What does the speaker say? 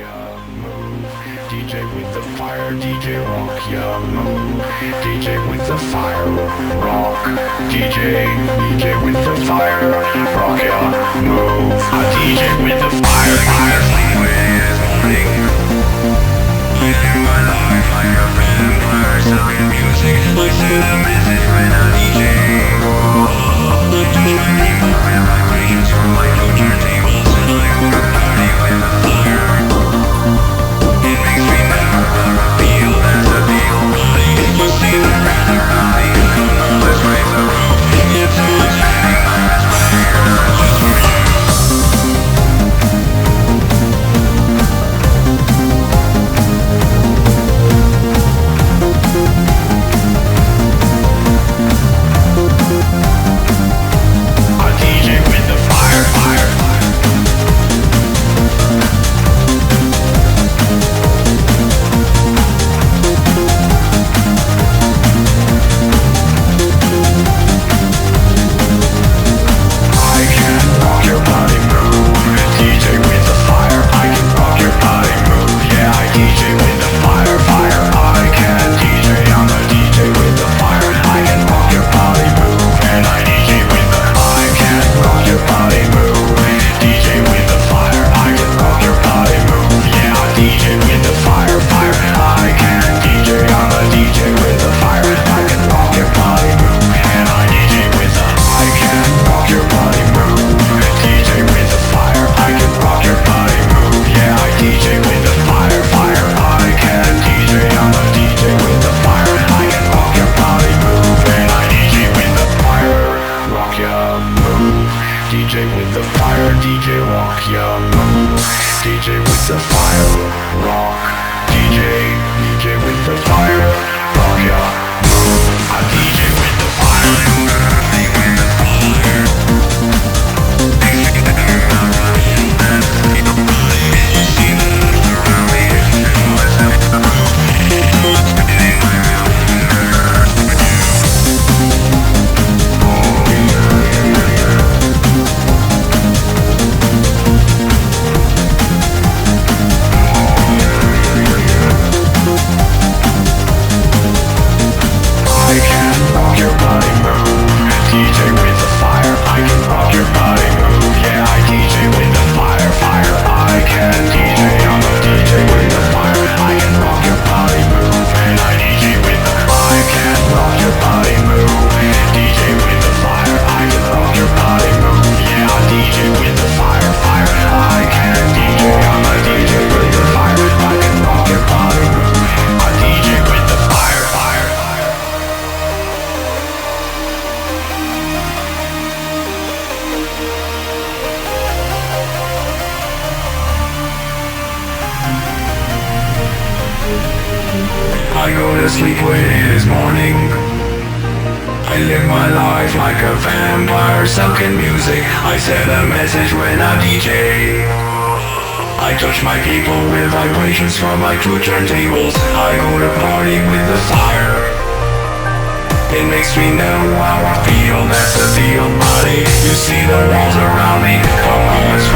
ya, move. DJ with the fire, DJ rock ya, move. DJ with the fire, rock. DJ with the fire, rock ya, move. DJ with the fire, fire, I live my life like a vampire, selling music. I send a message when I DJ. I touch my people with vibrations from my turntables, and I go to party with the fire. It makes me never ever feel there's a deal. You see the red around me, come on, let's raise the roof. It's so much shining my respirators just for you. DJ with the fire, DJ rock ya, move. DJ with the fire, rock. DJ with the fire, rock ya, move. DJ with the fire, DJ with the fire. You see the lights around me, let's have the roof. Spinning my round. I go to sleep when it is morning. I live my life like a vampire, stuck in music. I send a message when I DJ. I touch my people with vibrations from my two turntables. I go to party with the fire. It makes me know how I feel, that's the deal, buddy. You see the walls around me, come on, let's